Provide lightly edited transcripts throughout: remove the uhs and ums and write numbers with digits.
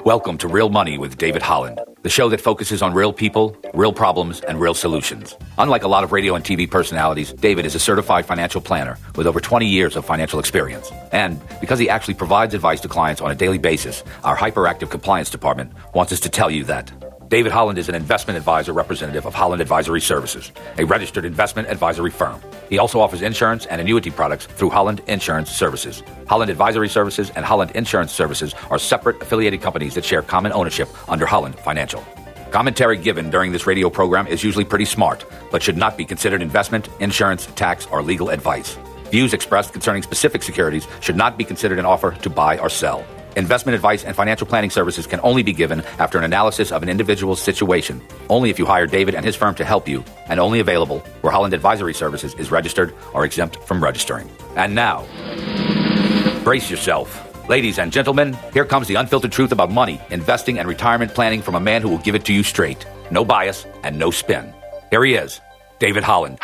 Welcome to Real Money with David Holland, the show that focuses on real people, real problems, and real solutions. Unlike a lot of radio and TV personalities, David is a certified financial planner with over 20 years of financial experience. And because he actually provides advice to clients on a daily basis, our hyperactive compliance department wants us to tell you that David Holland is an investment advisor representative of Holland Advisory Services, a registered investment advisory firm. He also offers insurance and annuity products through Holland Insurance Services. Holland Advisory Services and Holland Insurance Services are separate affiliated companies that share common ownership under Holland Financial. Commentary given during this radio program is usually pretty smart, but should not be considered investment, insurance, tax, or legal advice. Views expressed concerning specific securities should not be considered an offer to buy or sell. Investment advice and financial planning services can only be given after an analysis of an individual's situation, only if you hire David and his firm to help you, and only available where Holland Advisory Services is registered or exempt from registering. And now, brace yourself. Ladies and gentlemen, here comes the unfiltered truth about money, investing, and retirement planning from a man who will give it to you straight. No bias and no spin. Here he is, David Holland.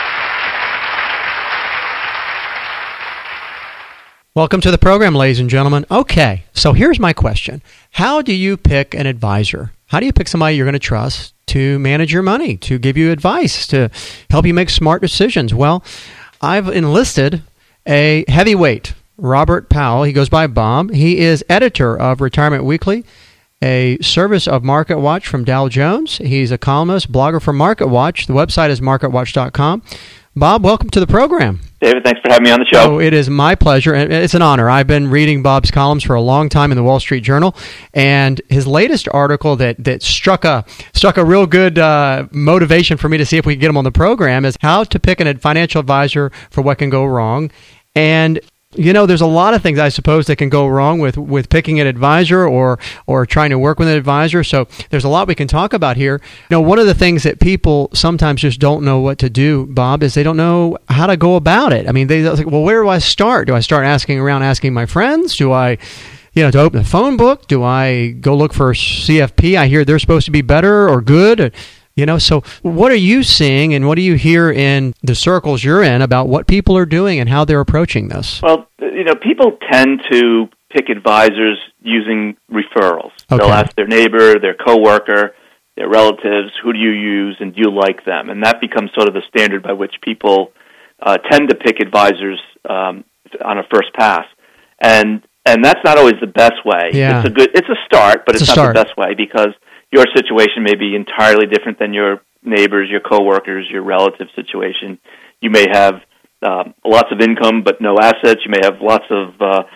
Welcome to the program, ladies and gentlemen. Okay, so here's my question. How do you pick an advisor? How do you pick somebody you're going to trust to manage your money, to give you advice, to help you make smart decisions? Well, I've enlisted a heavyweight, Robert Powell. He goes by Bob. He is editor of Retirement Weekly, a service of MarketWatch from Dow Jones. He's a columnist, blogger for MarketWatch. The website is marketwatch.com. Bob, welcome to the program. David, thanks for having me on the show. Oh, it is my pleasure, and it's an honor. I've been reading Bob's columns for a long time in the Wall Street Journal, and his latest article that struck a real good motivation for me to see if we could get him on the program is How to Pick a Financial Advisor for What Can Go Wrong. And you know, there's a lot of things, I suppose, that can go wrong with picking an advisor or trying to work with an advisor. So there's a lot we can talk about here. You know, one of the things that people sometimes just don't know what to do, Bob, is they don't know how to go about it. I mean, they're like, well, where do I start? Do I start asking my friends? Do I, to open a phone book? Do I go look for CFP? I hear they're supposed to be better or good. So what are you seeing and what do you hear in the circles you're in about what people are doing and how they're approaching this? Well, people tend to pick advisors using referrals. Okay. They'll ask their neighbor, their coworker, their relatives, who do you use and do you like them? And that becomes sort of the standard by which people tend to pick advisors on a first pass. And that's not always the best way. Yeah. It's a start, but it's not start. the best way because your situation may be entirely different than your neighbors, your coworkers, your relative situation. You may have lots of income but no assets. You may have lots of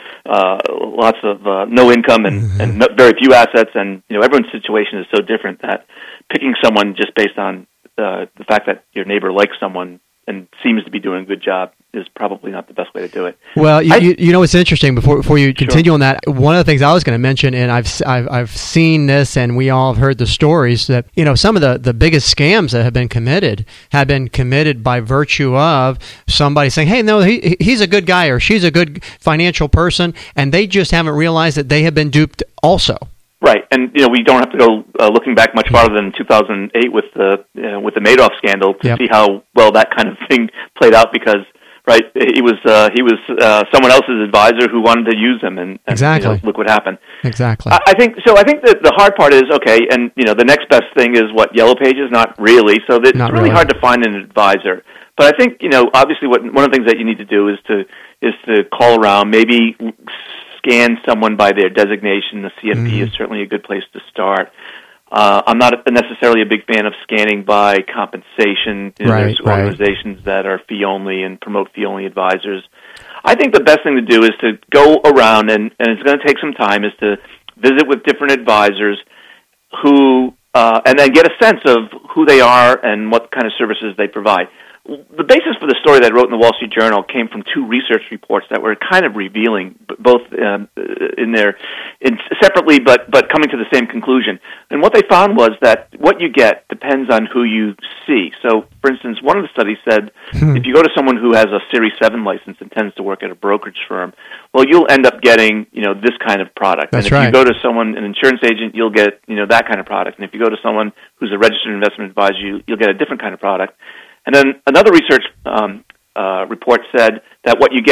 no income and very few assets. And everyone's situation is so different that picking someone just based on the fact that your neighbor likes someone and seems to be doing a good job is probably not the best way to do it. Well, it's interesting. Before you continue Sure. on that, one of the things I was going to mention, and I've seen this, and we all have heard the stories that some of the biggest scams that have been committed by virtue of somebody saying, "Hey, no, he's a good guy or she's a good financial person," and they just haven't realized that they have been duped also. Right, and we don't have to go looking back much farther than 2008 with the Madoff scandal to Yep. see how well that kind of thing played out because. Right, he was someone else's advisor who wanted to use him, and Exactly. Look what happened. Exactly. I think that the hard part is okay, and the next best thing is what, Yellow Pages? Not really. So it's Not really really. hard to find an advisor. But I think obviously one of the things that you need to do is to call around, maybe scan someone by their designation. The CFP is certainly a good place to start. I'm not necessarily a big fan of scanning by compensation. There's organizations that are fee-only and promote fee-only advisors. I think the best thing to do is to go around, and it's going to take some time, is to visit with different advisors who, and then get a sense of who they are and what kind of services they provide. The basis for the story that I wrote in the Wall Street Journal came from two research reports that were kind of revealing, both separately, but coming to the same conclusion. And what they found was that what you get depends on who you see. So, for instance, one of the studies said if you go to someone who has a Series 7 license and tends to work at a brokerage firm, well, you'll end up getting this kind of product. That's and if right. you go to someone, an insurance agent, you'll get that kind of product. And if you go to someone who's a registered investment advisor, you'll get a different kind of product. And then another research report said that what you get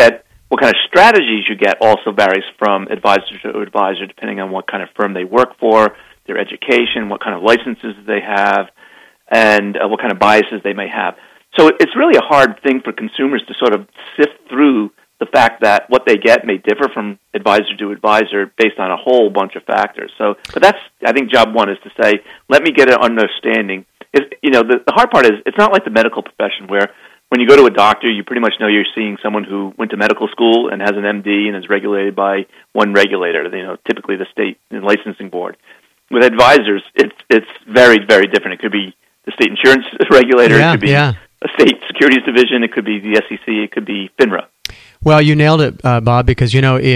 What kind of strategies you get also varies from advisor to advisor, depending on what kind of firm they work for, their education, what kind of licenses they have, and what kind of biases they may have. So it's really a hard thing for consumers to sort of sift through the fact that what they get may differ from advisor to advisor based on a whole bunch of factors. So, but that's, I think, job one is to say, let me get an understanding. The hard part is it's not like the medical profession where when you go to a doctor, you pretty much know you're seeing someone who went to medical school and has an MD and is regulated by one regulator, typically the state licensing board. With advisors, it's very, very different. It could be the state insurance regulator, it could be a state securities division, it could be the SEC, it could be FINRA. Well, you nailed it, Bob, because,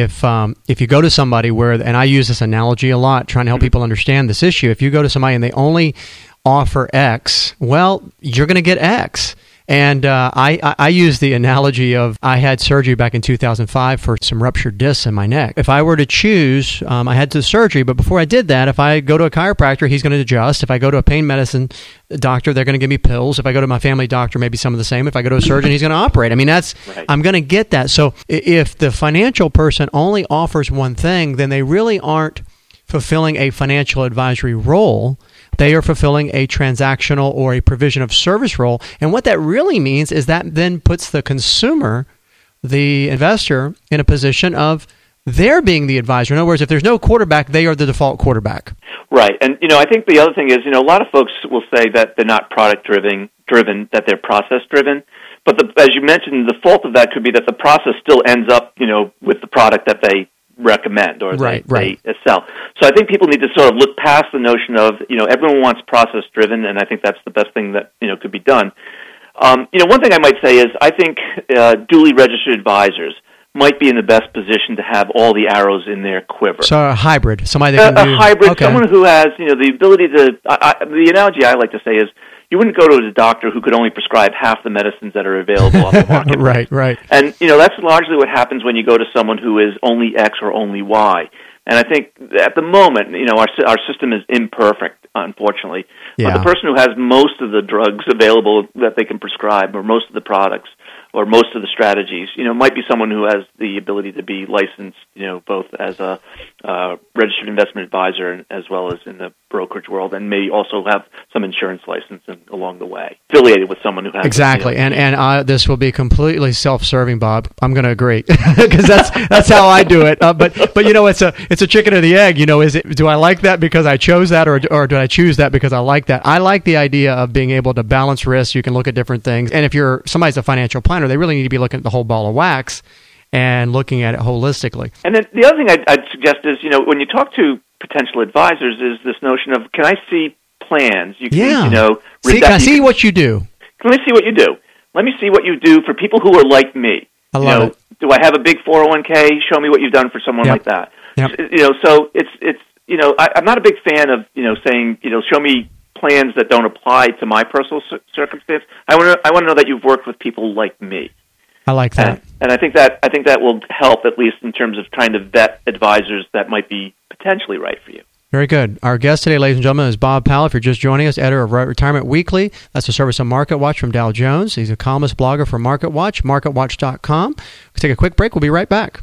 if you go to somebody and I use this analogy a lot, trying to help people understand this issue, if you go to somebody and they only offer X, well, you're going to get X. And I use the analogy of I had surgery back in 2005 for some ruptured discs in my neck. If I were to choose, I had the surgery, but before I did that, if I go to a chiropractor, he's going to adjust. If I go to a pain medicine doctor, they're going to give me pills. If I go to my family doctor, maybe some of the same. If I go to a surgeon, he's going to operate. I mean, right. I'm going to get that. So if the financial person only offers one thing, then they really aren't fulfilling a financial advisory role. They are fulfilling a transactional or a provision of service role. And what that really means is that then puts the consumer, the investor, in a position of they're being the advisor. In other words, if there's no quarterback, they are the default quarterback. Right. And, I think the other thing is, a lot of folks will say that they're not product-driven, that they're process-driven. But as you mentioned, the fault of that could be that the process still ends up, with the product that they recommend or they sell. So I think people need to sort of look past the notion of, everyone wants process driven, and I think that's the best thing that, could be done. One thing I might say is I think duly registered advisors might be in the best position to have all the arrows in their quiver. So a hybrid, somebody that can do... A hybrid, someone who has, the ability to... the analogy I like to say is you wouldn't go to a doctor who could only prescribe half the medicines that are available on the market. Right. And, that's largely what happens when you go to someone who is only X or only Y. And I think at the moment, our system is imperfect, unfortunately. Yeah. But the person who has most of the drugs available that they can prescribe or most of the products or most of the strategies, might be someone who has the ability to be licensed, both as a registered investment advisor as well as in the brokerage world, and may also have some insurance license along the way, affiliated with someone who has... Exactly, and this will be completely self-serving, Bob. I'm going to agree, because that's how I do it. But it's a chicken or the egg. Do I like that because I chose that, or do I choose that because I like that? I like the idea of being able to balance risks. You can look at different things, and if somebody's a financial planner, they really need to be looking at the whole ball of wax and looking at it holistically. And then the other thing I'd suggest is, when you talk to potential advisors, is this notion of, can I see plans? You can, can I see what you do? Let me see what you do. Let me see what you do for people who are like me. I love it. Do I have a big 401k? Show me what you've done for someone like that. Yep. So it's I'm not a big fan of, saying, show me plans that don't apply to my personal circumstance. I want to know that you've worked with people like me. I like that. And I think that will help, at least in terms of trying to vet advisors that might be potentially right for you. Very good. Our guest today, ladies and gentlemen, is Bob Powell. If you're just joining us, editor of Retirement Weekly. That's a service of MarketWatch from Dow Jones. He's a columnist blogger for MarketWatch, marketwatch.com. We'll take a quick break. We'll be right back.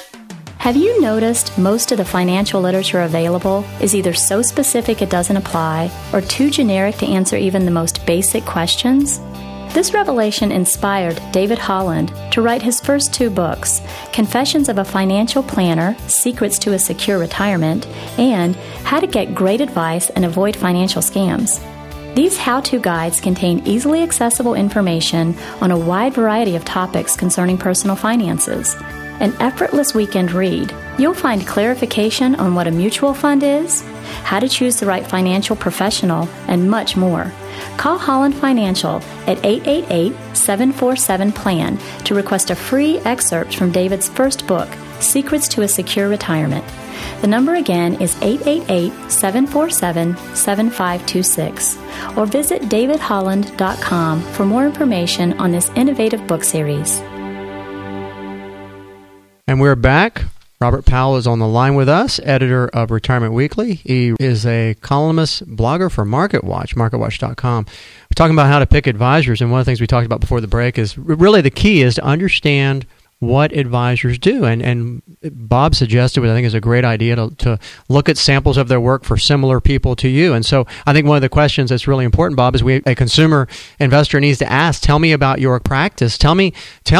Have you noticed most of the financial literature available is either so specific it doesn't apply or too generic to answer even the most basic questions? This revelation inspired David Holland to write his first 2 books, Confessions of a Financial Planner, Secrets to a Secure Retirement, and How to Get Great Advice and Avoid Financial Scams. These how-to guides contain easily accessible information on a wide variety of topics concerning personal finances. An effortless weekend read, you'll find clarification on what a mutual fund is, how to choose the right financial professional, and much more. Call Holland Financial at 888-747-PLAN to request a free excerpt from David's first book, Secrets to a Secure Retirement. The number again is 888-747-7526. Or visit davidholland.com for more information on this innovative book series. And we're back. Robert Powell is on the line with us, editor of Retirement Weekly. He is a columnist, blogger for MarketWatch, marketwatch.com. We're talking about how to pick advisors, and one of the things we talked about before the break is really the key is to understand what advisors do. And Bob suggested, which I think is a great idea, to look at samples of their work for similar people to you. And so I think one of the questions that's really important, Bob, is a consumer investor needs to ask, tell me about your practice. Tell me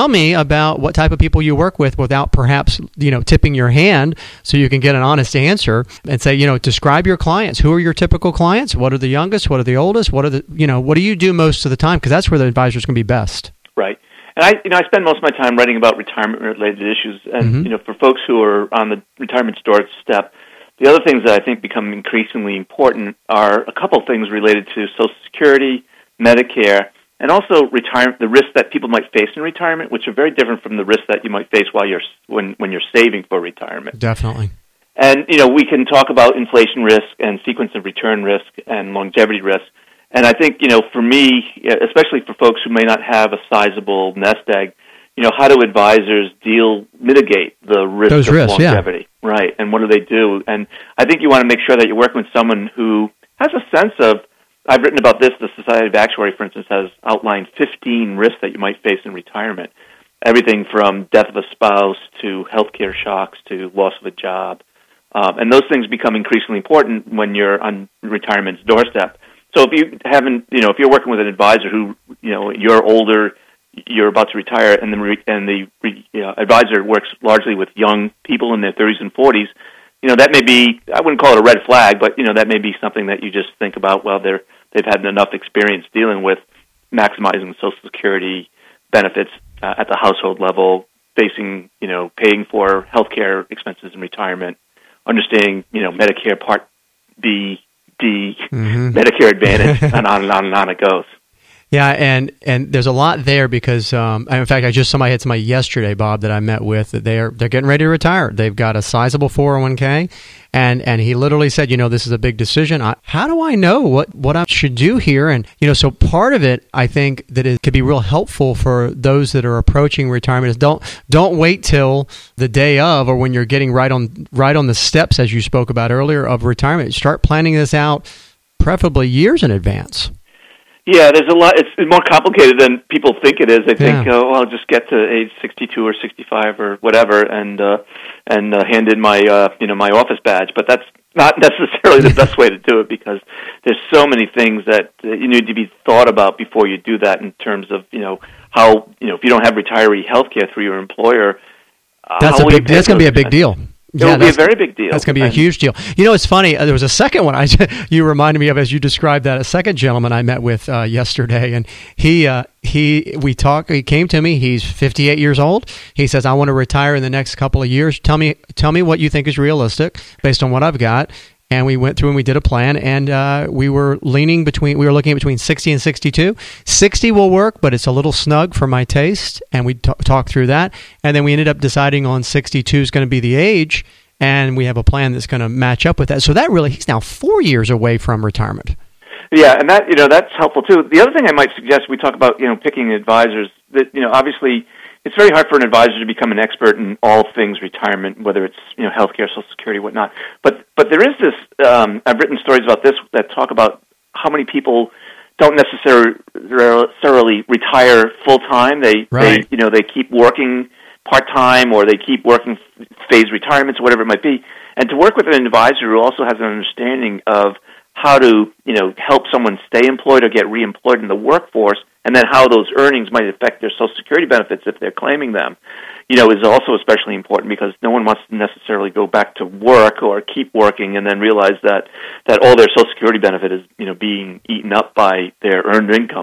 about what type of people you work with without perhaps, tipping your hand, so you can get an honest answer and say, describe your clients. Who are your typical clients? What are the youngest? What are the oldest? What do you do most of the time? Because that's where the advisors can be best. Right. And I spend most of my time writing about retirement-related issues. And, for folks who are on the retirement doorstep, the other things that I think become increasingly important are a couple things related to Social Security, Medicare, and also the risks that people might face in retirement, which are very different from the risks that you might face when you're saving for retirement. Definitely. And, we can talk about inflation risk and sequence of return risk and longevity risk. And I think, for me, especially for folks who may not have a sizable nest egg, how do advisors mitigate the risk Those of risks, longevity? Yeah. Right, and what do they do? And I think you want to make sure that you're working with someone who has a sense of, I've written about this, the Society of Actuaries, for instance, has outlined 15 risks that you might face in retirement. Everything from death of a spouse to healthcare shocks to loss of a job. And those things become increasingly important when you're on retirement's doorstep. So if you haven't, if you're working with an advisor who, you're older, you're about to retire, and the advisor works largely with young people in their 30s and 40s, that may be, I wouldn't call it a red flag, but that may be something that you just think about. Well, they've had enough experience dealing with maximizing Social Security benefits at the household level, paying for healthcare expenses in retirement, understanding, Medicare Part B, D, Medicare Advantage, and on and on and on it goes. Yeah, and there's a lot there because, in fact, I had somebody yesterday, Bob, that I met with, that they're getting ready to retire. They've got a sizable 401k, and he literally said, this is a big decision. How do I know what I should do here? And, so part of it, I think, that it could be real helpful for those that are approaching retirement is don't wait till the day of or when you're getting right on the steps, as you spoke about earlier, of retirement. Start planning this out, preferably years in advance. Yeah, there's a lot. It's more complicated than people think it is. They think, I'll just get to age 62 or 65 or whatever, and hand in my my office badge. But that's not necessarily the best way to do it because there's so many things that you need to be thought about before you do that. In terms of how if you don't have retiree health care through your employer, that's going to be a big deal. It will be a very big deal. That's going to be a huge deal. It's funny. There was a second one you reminded me of as you described that. A second gentleman I met with yesterday, and he came to me. He's 58 years old. He says, "I want to retire in the next couple of years. Tell me what you think is realistic based on what I've got." And we went through and we did a plan, and we were looking at between 60 and 62. 60 will work, but it's a little snug for my taste, and we talked through that. And then we ended up deciding on 62 is going to be the age, and we have a plan that's going to match up with that. So he's now 4 years away from retirement. Yeah, and that that's helpful too. The other thing I might suggest, we talk about picking advisors. That obviously it's very hard for an advisor to become an expert in all things retirement, whether it's healthcare, Social Security, whatnot. But there is this. I've written stories about this that talk about how many people don't necessarily retire full time. They keep working part time or they keep working phased retirements or whatever it might be. And to work with an advisor who also has an understanding of how to help someone stay employed or get reemployed in the workforce, and then how those earnings might affect their Social Security benefits if they're claiming them, is also especially important because no one wants to necessarily go back to work or keep working and then realize that all their Social Security benefit is being eaten up by their earned income.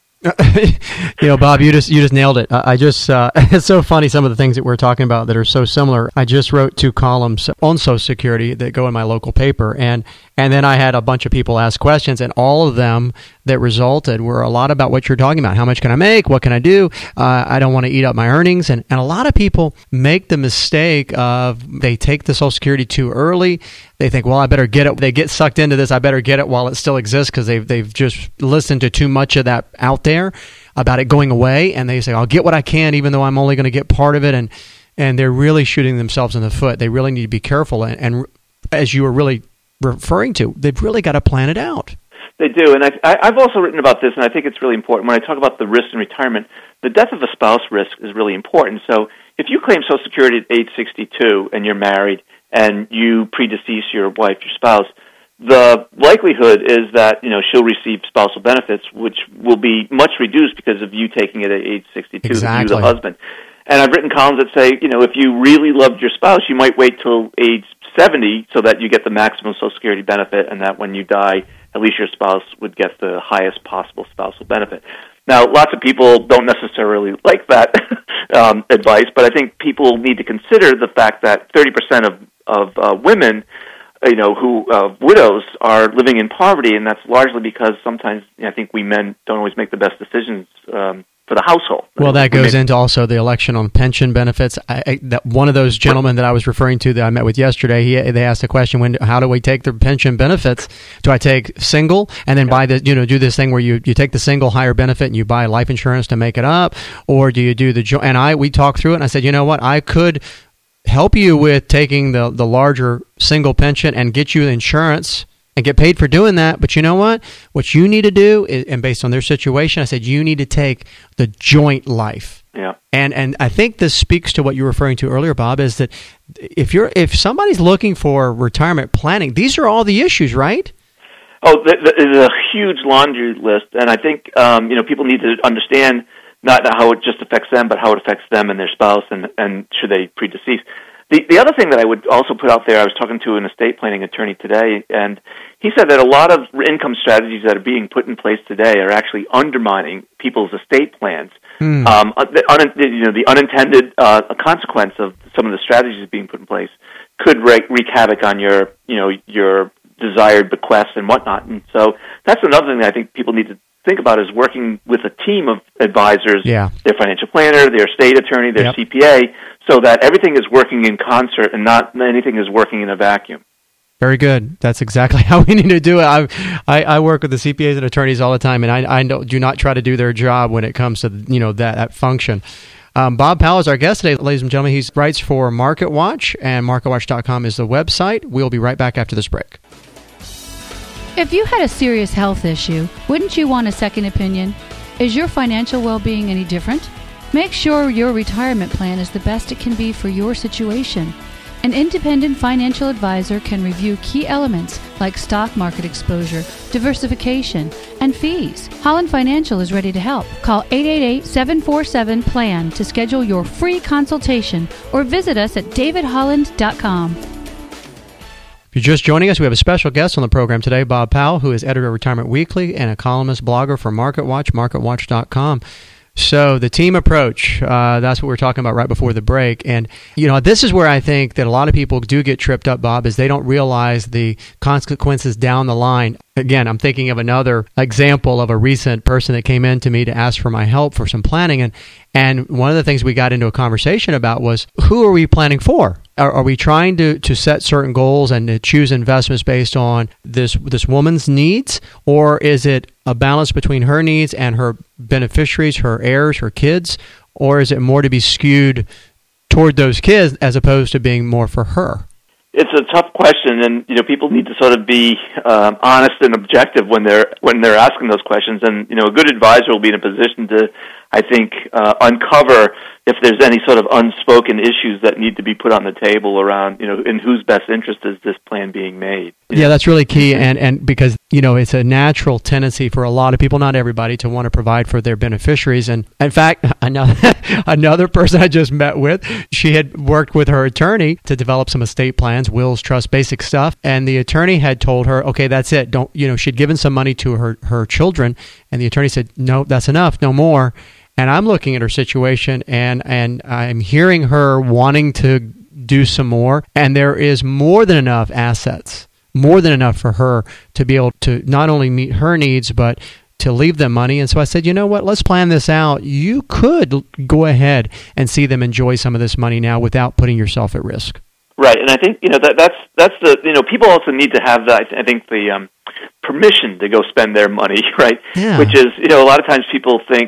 Bob, you just nailed it. It's so funny some of the things that we're talking about that are so similar. I just wrote 2 columns on Social Security that go in my local paper, and then I had a bunch of people ask questions, and all of them that resulted were a lot about what you're talking about. How much can I make? What can I do? I don't want to eat up my earnings. And a lot of people make the mistake of they take the Social Security too early. They think, well, I better get it. They get sucked into this. I better get it while it still exists because they've just listened to too much of that out there about it going away. And they say, I'll get what I can even though I'm only going to get part of it. And they're really shooting themselves in the foot. They really need to be careful. And as you were really referring to, they've really got to plan it out. They do, and I've also written about this, and I think it's really important. When I talk about the risk in retirement, the death of a spouse risk is really important. So if you claim Social Security at age 62 and you're married and you predecease your wife, your spouse, the likelihood is that she'll receive spousal benefits, which will be much reduced because of you taking it at age 62, Exactly. you, the husband. And I've written columns that say, if you really loved your spouse, you might wait till age 70 so that you get the maximum Social Security benefit, and that when you die, at least your spouse would get the highest possible spousal benefit. Now, lots of people don't necessarily like that advice, but I think people need to consider the fact that 30% of women, who widows are living in poverty, and that's largely because sometimes I think we men don't always make the best decisions for the household. Well, that goes into also the election on pension benefits. That one of those gentlemen that I was referring to that I met with yesterday, they asked the question, how do we take the pension benefits? Do I take single and then buy the, do this thing where you take the single higher benefit and you buy life insurance to make it up? Or do you do the joint? And we talked through it, and I said, you know what, I could help you with taking the larger single pension and get you insurance and get paid for doing that. But you know what? What you need to do, and based on their situation, I said, you need to take the joint life. Yeah. And I think this speaks to what you were referring to earlier, Bob, is that if somebody's looking for retirement planning, these are all the issues, right? Oh, there's a huge laundry list, and I think people need to understand not how it just affects them, but how it affects them and their spouse, and should they predecease. The other thing that I would also put out there, I was talking to an estate planning attorney today, and he said that a lot of income strategies that are being put in place today are actually undermining people's estate plans. The unintended consequence of some of the strategies being put in place could wreak havoc on your desired bequests and whatnot. And so that's another thing that I think people need to think about, is working with a team of advisors, their financial planner, their estate attorney, their CPA, so that everything is working in concert and not anything is working in a vacuum. Very good. That's exactly how we need to do it. I work with the CPAs and attorneys all the time, and I do not try to do their job when it comes to that function. Bob Powell is our guest today, ladies and gentlemen. He writes for MarketWatch, and MarketWatch.com is the website. We'll be right back after this break. If you had a serious health issue, wouldn't you want a second opinion? Is your financial well-being any different? Make sure your retirement plan is the best it can be for your situation. An independent financial advisor can review key elements like stock market exposure, diversification, and fees. Holland Financial is ready to help. Call 888-747-PLAN to schedule your free consultation or visit us at davidholland.com. If you're just joining us, we have a special guest on the program today, Bob Powell, who is editor of Retirement Weekly and a columnist blogger for MarketWatch, MarketWatch.com. So the team approach, that's what we were talking about right before the break. And, this is where I think that a lot of people do get tripped up, Bob, is they don't realize the consequences down the line. Again, I'm thinking of another example of a recent person that came in to me to ask for my help for some planning. And one of the things we got into a conversation about was, who are we planning for? Are we trying to set certain goals and to choose investments based on this woman's needs? Or is it a balance between her needs and her beneficiaries, her heirs, her kids? Or is it more to be skewed toward those kids as opposed to being more for her? It's a tough question, and people need to sort of be honest and objective when they're asking those questions. And a good advisor will be in a position to, I think, uncover if there's any sort of unspoken issues that need to be put on the table around, in whose best interest is this plan being made. Yeah, that's really key, and because, it's a natural tendency for a lot of people, not everybody, to want to provide for their beneficiaries. And in fact, another person I just met with, she had worked with her attorney to develop some estate plans, wills, trust, basic stuff, and the attorney had told her, okay, that's it. Don't, she'd given some money to her children, and the attorney said, no, that's enough, no more. And I'm looking at her situation, and I'm hearing her wanting to do some more, and there is more than enough assets, more than enough for her to be able to not only meet her needs, but to leave them money. And so I said, you know what, let's plan this out. You could go ahead and see them enjoy some of this money now without putting yourself at risk. Right, and I think that's the people also need to have the permission to go spend their money, right? Yeah. Which is a lot of times people think,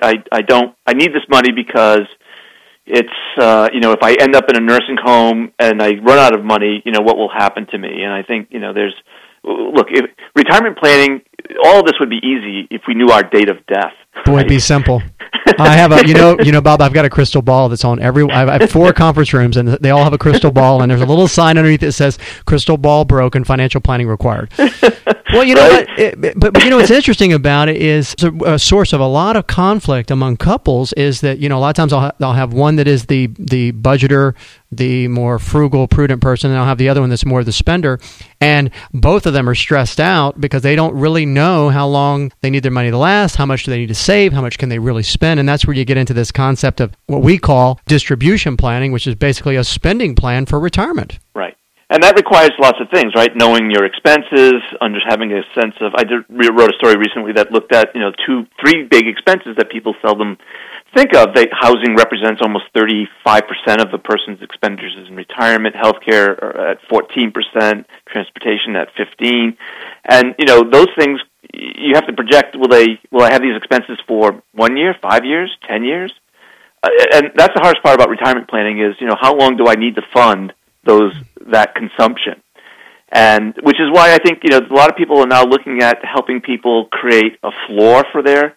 I need this money because it's if I end up in a nursing home and I run out of money, what will happen to me? And I think retirement planning all of this would be easy if we knew our date of death. Boy, it'd be simple. I have a, Bob, I've got a crystal ball that's on I have 4 conference rooms, and they all have a crystal ball, and there's a little sign underneath that says, crystal ball broken, financial planning required. Well, you know what, but what's interesting about it is a source of a lot of conflict among couples is that, a lot of times I'll have one that is the budgeter, the more frugal, prudent person, and I'll have the other one that's more of the spender. And both of them are stressed out because they don't really know how long they need their money to last, how much do they need to save, how much can they really spend. And that's where you get into this concept of what we call distribution planning, which is basically a spending plan for retirement. Right. And that requires lots of things, right? Knowing your expenses, having a sense of... I wrote a story recently that looked at, 3 big expenses that people seldom think of. Housing represents almost 35% of the person's expenditures in retirement, healthcare at 14%, transportation at 15%. And, those things, you have to project, will I have these expenses for 1 year, 5 years, 10 years? And that's the hardest part about retirement planning is, how long do I need to fund that consumption? And which is why I think, a lot of people are now looking at helping people create a floor for their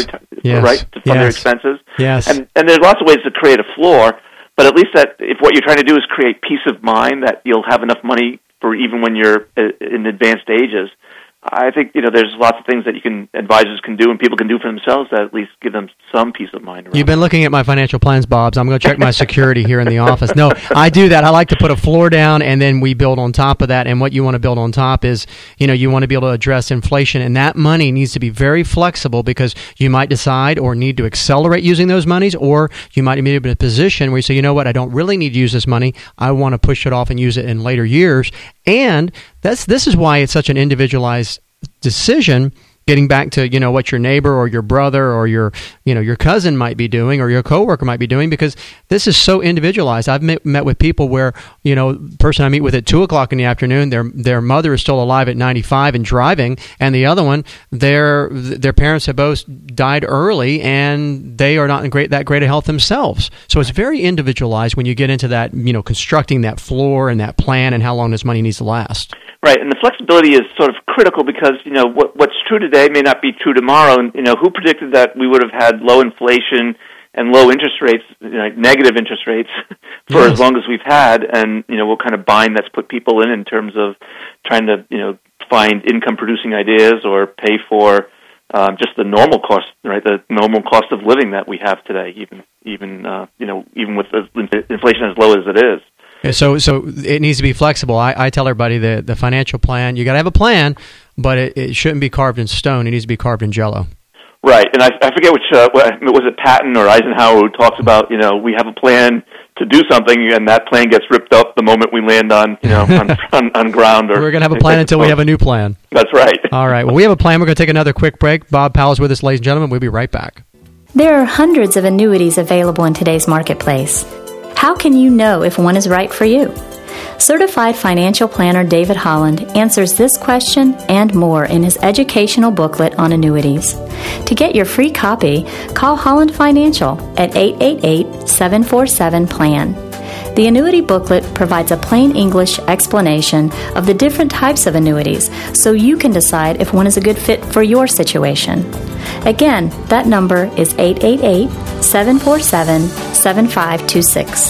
right, to fund their expenses. Yes. And there's lots of ways to create a floor, but at least if what you're trying to do is create peace of mind that you'll have enough money for even when you're in advanced ages, I think, there's lots of things that advisors can do and people can do for themselves that at least give them some peace of mind. You've been looking at my financial plans, Bob, so I'm going to check my security here in the office. No, I do that. I like to put a floor down and then we build on top of that. And what you want to build on top is, you want to be able to address inflation, and that money needs to be very flexible because you might decide or need to accelerate using those monies, or you might be in a position where you say, you know what, I don't really need to use this money. I want to push it off and use it in later years. And this is why it's such an individualized decision, getting back to, what your neighbor or your brother or your cousin might be doing or your coworker might be doing, because this is so individualized. I've met with people where, the person I meet with at 2:00 in the afternoon, their mother is still alive at 95 and driving, and the other one, their parents have both died early and they are not in that great of health themselves. So it's very individualized when you get into that, constructing that floor and that plan and how long this money needs to last. Right, and the flexibility is sort of critical because, what's true today may not be true tomorrow, and, who predicted that we would have had low inflation and low interest rates, negative interest rates, for as long as we've had, and, what kind of bind that's put people in terms of trying to, find income-producing ideas or pay for just the normal cost, right, the normal cost of living that we have today, even with the inflation as low as it is. So it needs to be flexible. I tell everybody the financial plan, you got to have a plan, but it shouldn't be carved in stone. It needs to be carved in Jell-O. Right, and I forget which, was it Patton or Eisenhower who talks about, we have a plan to do something, and that plan gets ripped up the moment we land on, on ground. Or we're going to have a plan until we have a new plan. That's right. All right, well, we have a plan. We're going to take another quick break. Bob Powell's with us, ladies and gentlemen. We'll be right back. There are hundreds of annuities available in today's marketplace. How can you know if one is right for you? Certified financial planner David Holland answers this question and more in his educational booklet on annuities. To get your free copy, call Holland Financial at 888-747-PLAN. The annuity booklet provides a plain English explanation of the different types of annuities so you can decide if one is a good fit for your situation. Again, that number is 888-747-7526.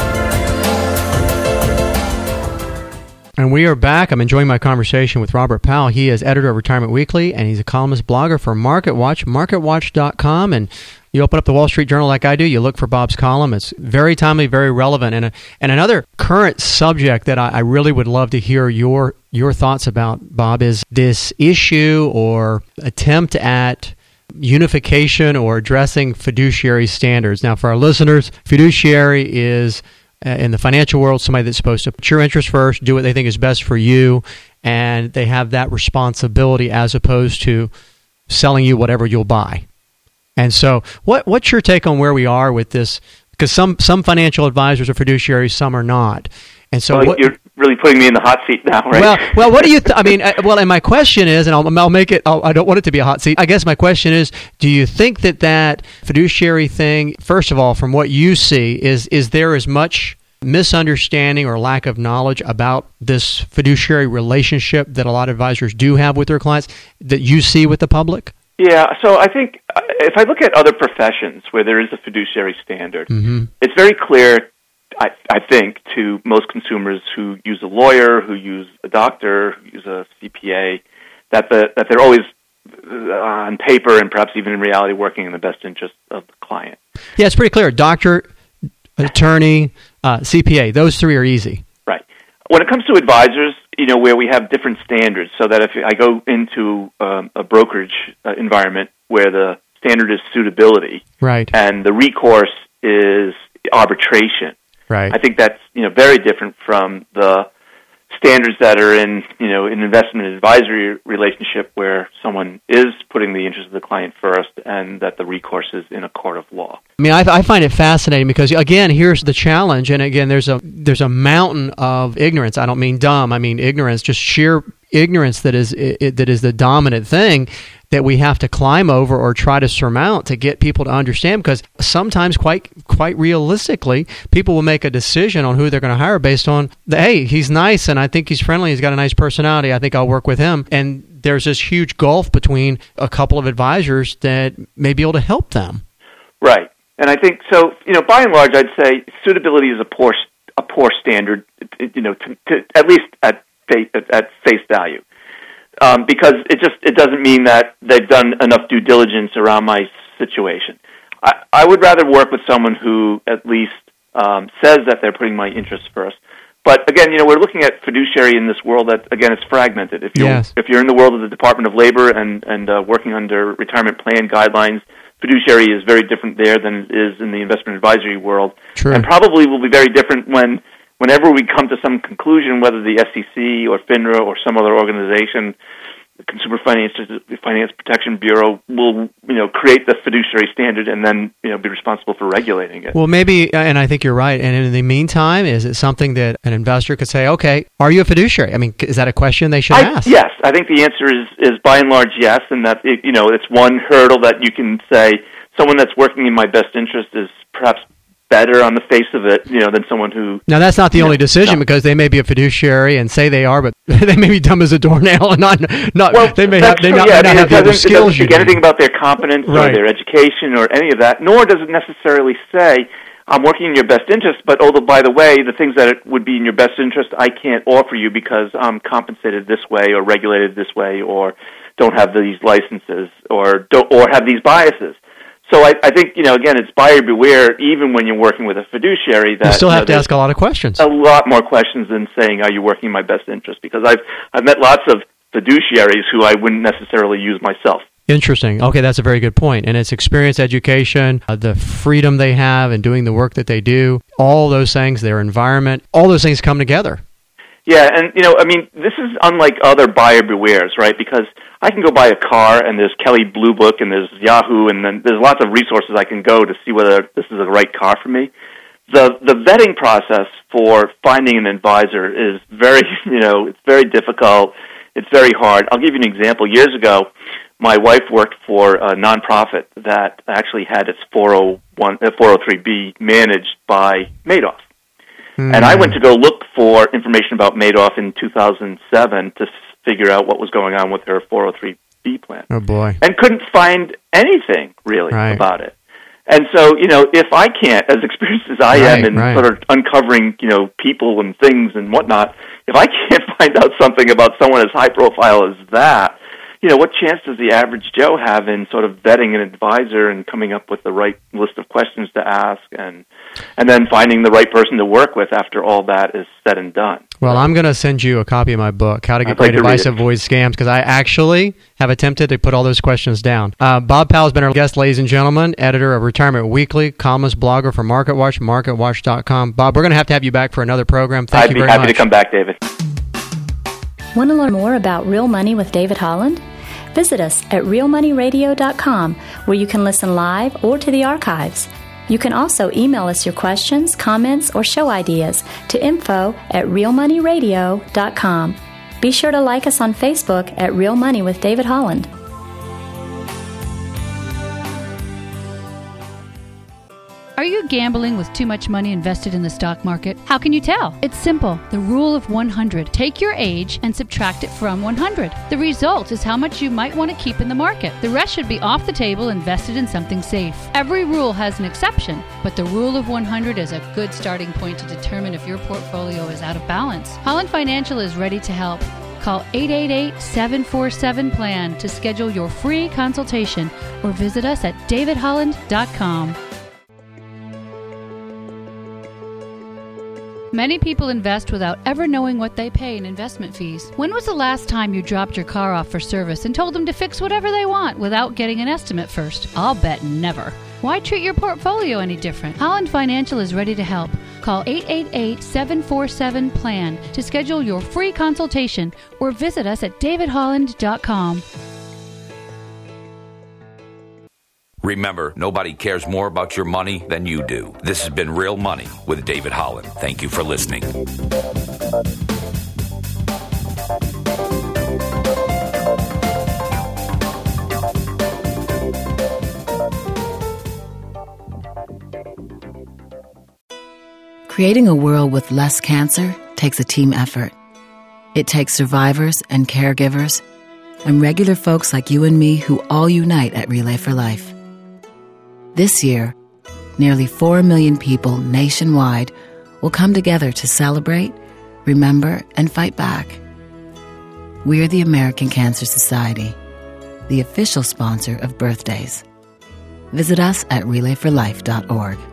And we are back. I'm enjoying my conversation with Robert Powell. He is editor of Retirement Weekly, and he's a columnist blogger for MarketWatch, marketwatch.com. And you open up the Wall Street Journal like I do, you look for Bob's column. It's very timely, very relevant. And another current subject that I really would love to hear your thoughts about, Bob, is this issue or attempt at unification or addressing fiduciary standards. Now, for our listeners, fiduciary is, in the financial world, somebody that's supposed to put your interest first, do what they think is best for you, and they have that responsibility as opposed to selling you whatever you'll buy. And so what's your take on where we are with this? Because some financial advisors are fiduciaries, some are not. And so you're really putting me in the hot seat now, right? Well, what do you and my question is, and I'll make it, I don't want it to be a hot seat. I guess my question is, do you think that fiduciary thing, first of all, from what you see, is there as much misunderstanding or lack of knowledge about this fiduciary relationship that a lot of advisors do have with their clients that you see with the public? Yeah, so I think if I look at other professions where there is a fiduciary standard, it's very clear, I think, to most consumers who use a lawyer, who use a doctor, who use a CPA, that they're always on paper and perhaps even in reality working in the best interest of the client. Yeah, it's pretty clear. Doctor, attorney, CPA, those three are easy. Right. When it comes to advisors, where we have different standards, so that if I go into a brokerage environment where the standard is suitability, right, and the recourse is arbitration, right, I think that's very different from the standards that are in an investment advisory relationship where someone is putting the interest of the client first and that the recourse is in a court of law. I mean, I find it fascinating because, again, here's the challenge. And, again, there's a mountain of ignorance. I don't mean dumb. I mean ignorance, just sheer ignorance that is the dominant thing that we have to climb over or try to surmount to get people to understand, because sometimes quite realistically, people will make a decision on who they're going to hire based on, hey, he's nice and I think he's friendly, he's got a nice personality, I think I'll work with him. And there's this huge gulf between a couple of advisors that may be able to help them. Right. And I think, so, by and large, I'd say suitability is a poor standard, to at least at face value. Because it doesn't mean that they've done enough due diligence around my situation. I would rather work with someone who at least says that they're putting my interests first. But again, we're looking at fiduciary in this world that, again, it's fragmented. If you're in the world of the Department of Labor and working under retirement plan guidelines, fiduciary is very different there than it is in the investment advisory world. True. And probably will be very different whenever we come to some conclusion, whether the SEC or FINRA or some other organization, the Consumer Finance Protection Bureau, will create the fiduciary standard and then be responsible for regulating it. Well, maybe, and I think you're right. And in the meantime, is it something that an investor could say, okay, are you a fiduciary? I mean, is that a question they should ask? Yes, I think the answer is by and large yes, and that it's one hurdle that you can say someone that's working in my best interest is perhaps better on the face of it, than someone who... Now, that's not the only decision, because they may be a fiduciary and say they are, but they may be dumb as a doornail and not well, they may not have the other skills. It doesn't speak anything about their competence or their education or any of that, nor does it necessarily say, I'm working in your best interest, but by the way, the things that would be in your best interest, I can't offer you because I'm compensated this way or regulated this way or don't have these licenses or have these biases. So I think, again, it's buyer beware, even when you're working with a fiduciary. That you still have to ask a lot of questions. A lot more questions than saying, are you working in my best interest? Because I've met lots of fiduciaries who I wouldn't necessarily use myself. Interesting. Okay, that's a very good point. And it's experience, education, the freedom they have in doing the work that they do, all those things, their environment, all those things come together. Yeah, and, this is unlike other buyer bewares, right? Because I can go buy a car, and there's Kelley Blue Book, and there's Yahoo, and then there's lots of resources I can go to see whether this is the right car for me. The vetting process for finding an advisor is very, it's very difficult. It's very hard. I'll give you an example. Years ago, my wife worked for a nonprofit that actually had its 403B managed by Madoff. And I went to go look for information about Madoff in 2007 to figure out what was going on with her 403B plan. Oh, boy. And couldn't find anything, really, about it. And so, if I can't, as experienced as I am in sort of uncovering, people and things and whatnot, if I can't find out something about someone as high profile as that, what chance does the average Joe have in sort of vetting an advisor and coming up with the right list of questions to ask and then finding the right person to work with after all that is said and done? Well, I'm going to send you a copy of my book, How to Get Great Advice, Avoid Scams, because I actually have attempted to put all those questions down. Bob Powell has been our guest, ladies and gentlemen, editor of Retirement Weekly, columnist, blogger for MarketWatch, MarketWatch.com. Bob, we're going to have you back for another program. Thank you very much. I'd be happy to come back, David. Want to learn more about Real Money with David Holland? Visit us at realmoneyradio.com, where you can listen live or to the archives. You can also email us your questions, comments, or show ideas to info@realmoneyradio.com. Be sure to like us on Facebook at Real Money with David Holland. Are you gambling with too much money invested in the stock market? How can you tell? It's simple. The rule of 100. Take your age and subtract it from 100. The result is how much you might want to keep in the market. The rest should be off the table, invested in something safe. Every rule has an exception, but the rule of 100 is a good starting point to determine if your portfolio is out of balance. Holland Financial is ready to help. Call 888-747-PLAN to schedule your free consultation or visit us at davidholland.com. Many people invest without ever knowing what they pay in investment fees. When was the last time you dropped your car off for service and told them to fix whatever they want without getting an estimate first? I'll bet never. Why treat your portfolio any different? Holland Financial is ready to help. Call 888-747-PLAN to schedule your free consultation or visit us at davidholland.com. Remember, nobody cares more about your money than you do. This has been Real Money with David Holland. Thank you for listening. Creating a world with less cancer takes a team effort. It takes survivors and caregivers and regular folks like you and me who all unite at Relay for Life. This year, nearly 4 million people nationwide will come together to celebrate, remember, and fight back. We're the American Cancer Society, the official sponsor of birthdays. Visit us at relayforlife.org.